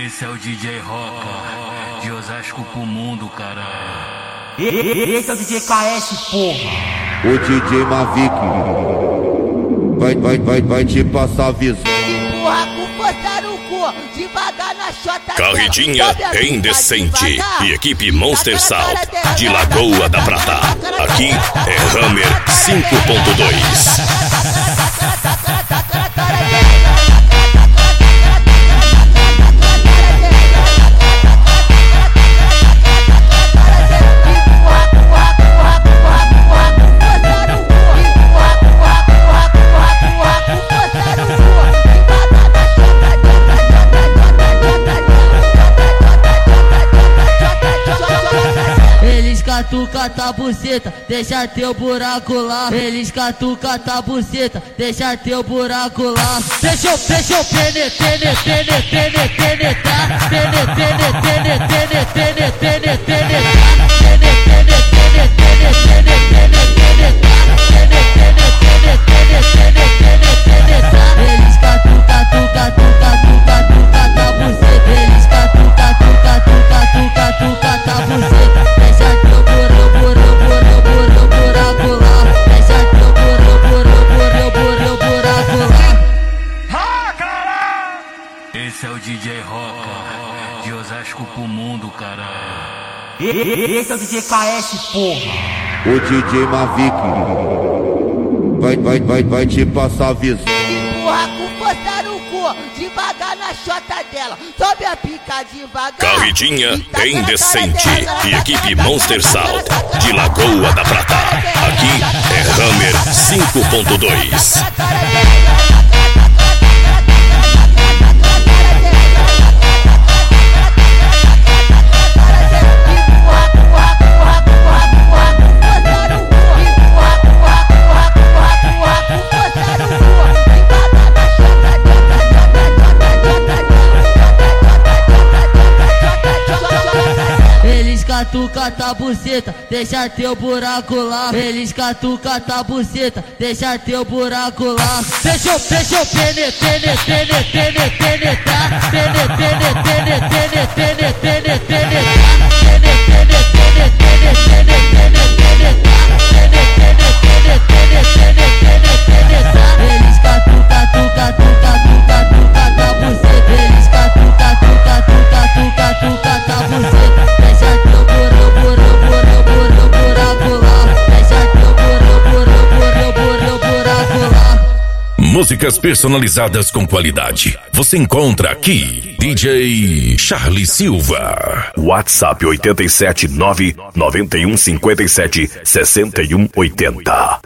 Esse é o DJ Roca, de Osasco pro mundo, caralho. Esse é o DJ KS, porra. O DJ Mavic vai te passar visão. Empurra com força no cu, devagar na chota. Carretinha indecente e equipe Monster Salt de Lagoa da Prata. Aqui é Hammer 5.2. Catuca tá buceta, deixa teu buraco lá. Eles catuca tá buceta, deixa teu buraco lá. Deixa eu penetrar, eles catuca tá buceta, eles catuca tá buceta, deixa teu buraco lá, deixa teu buraco lá. Esse é o DJ Roca, de Osasco pro mundo, caralho. Esse é o DJ KS, porra. O DJ Mavic vai te passar visão. Empurra com força no cu, devagar na chota dela. Sobe a pica devagar. Carretinha indecente e equipe Monster Salt de Lagoa da Prata. Aqui é Hammer 5.2. Catuca tá buceta, deixa teu buraco lá. Eles catuca tá buceta, deixa teu buraco lá. Deixa eu penetrar. Eles catuca tá buceta, eles catuca tá buceta, deixa teu buraco lá, deixa teu buraco lá. Músicas personalizadas com qualidade. Você encontra aqui DJ Charlie Silva. WhatsApp 879 9157 6180.